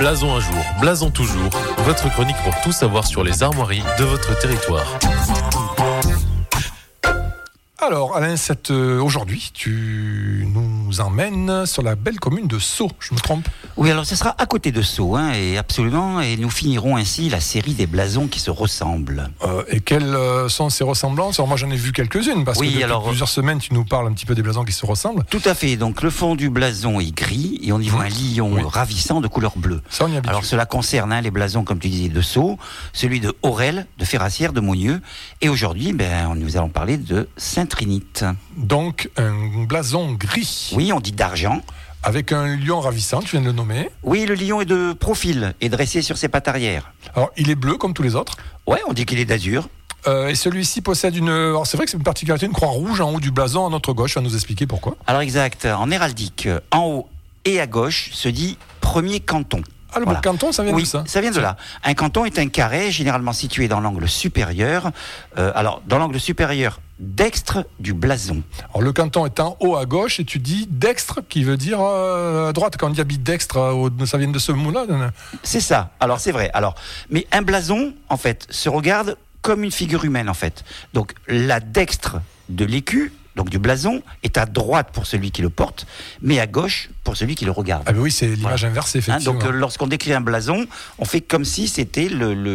Blason un jour, blason toujours. Votre chronique pour tout savoir sur les armoiries de votre territoire. Alors, Alain, aujourd'hui, tu nous emmènes sur la belle commune de Sceaux, je me trompe? Oui, alors ce sera à côté de Sceaux, et absolument, et nous finirons ainsi la série des blasons qui se ressemblent. Et quelles sont ces ressemblances? Alors moi, j'en ai vu quelques-unes, parce que depuis plusieurs semaines, tu nous parles un petit peu des blasons qui se ressemblent. Tout à fait, donc le fond du blason est gris, et on y voit un lion ravissant de couleur bleue. Ça, on y est habitué. Alors cela concerne les blasons, comme tu disais, de Sceaux, celui de Aurel, de Ferrassière, de Monieux, et aujourd'hui, nous allons parler de Saint-Trinite. Donc, un blason gris. Oui, on dit d'argent. Avec un lion ravissant, tu viens de le nommer. Oui, le lion est de profil et dressé sur ses pattes arrière. Alors, il est bleu comme tous les autres. Ouais, on dit qu'il est d'azur. Et celui-ci possède alors c'est vrai que c'est une particularité, une croix rouge en haut du blason à notre gauche. Tu vas nous expliquer pourquoi. Alors exact, en héraldique, en haut et à gauche se dit premier canton. Ah, le mot canton, ça vient de ça? Oui, ça vient de là. Un canton est un carré généralement situé dans l'angle supérieur. Dans l'angle supérieur dextre du blason. Alors, le canton est en haut à gauche et tu dis dextre, qui veut dire à droite. Quand on dit ambidextre, ça vient de ce mot-là? C'est ça. Alors, c'est vrai. Mais un blason, en fait, se regarde comme une figure humaine, en fait. Donc, la dextre de l'écu, donc du blason, est à droite pour celui qui le porte, mais à gauche pour celui qui le regarde. Ah ben oui, c'est l'image inverse, effectivement. Donc lorsqu'on décrit un blason, on fait comme si c'était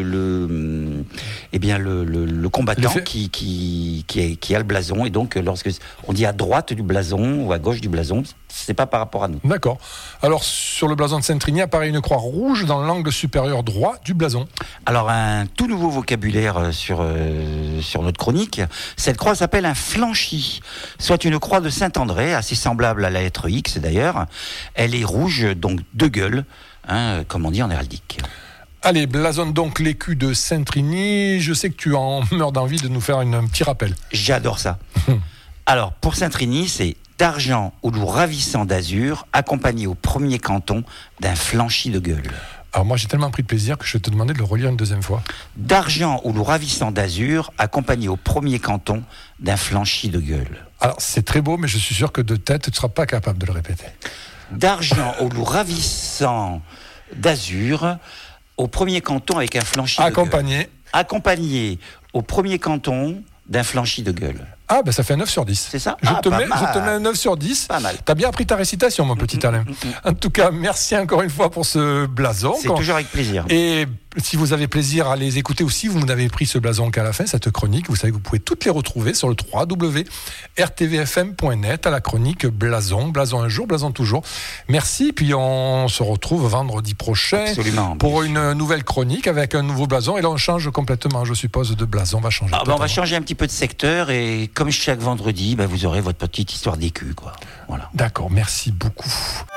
le combattant qui a le blason, et donc lorsque on dit à droite du blason ou à gauche du blason, c'est pas par rapport à nous. D'accord. Alors sur le blason de Saint-Trinite apparaît une croix rouge dans l'angle supérieur droit du blason. Alors un tout nouveau vocabulaire sur notre chronique. Cette croix s'appelle un flanchi, soit une croix de Saint-André, assez semblable à la lettre X d'ailleurs. Elle est rouge, donc de gueule, comme on dit en héraldique. Allez, blasonne donc l'écu de Saint-Trinite. Je sais que tu en meurs d'envie de nous faire un petit rappel. J'adore ça. Alors, pour Saint-Trinite, c'est d'argent ou loup ravissant d'azur, accompagné au premier canton d'un flanchi de gueule. Alors moi, j'ai tellement pris de plaisir que je vais te demander de le relire une deuxième fois. D'argent ou loup ravissant d'azur, accompagné au premier canton d'un flanchi de gueule. Alors, c'est très beau, mais je suis sûr que de tête, tu ne seras pas capable de le répéter. D'argent au loup ravissant d'azur, au premier canton avec un flanchi de gueule. Accompagné au premier canton d'un flanchi de gueule. Ah, ben ça fait un 9 sur 10. C'est ça? Je te mets un 9 sur 10. Pas mal. T'as bien appris ta récitation, mon petit Alain. En tout cas, merci encore une fois pour ce blason. C'est toujours avec plaisir. Et si vous avez plaisir à les écouter, ou si vous n'avez pris ce blason qu'à la fin, cette chronique, vous savez que vous pouvez toutes les retrouver sur le www.rtvfm.net à la chronique blason un jour, blason toujours. Merci, puis on se retrouve vendredi prochain. Absolument, pour une nouvelle chronique avec un nouveau blason. Et là, on change complètement, je suppose, de blason. On va changer. On va changer un petit peu de secteur, et comme chaque vendredi, vous aurez votre petite histoire d'écu, quoi. Voilà. D'accord, merci beaucoup.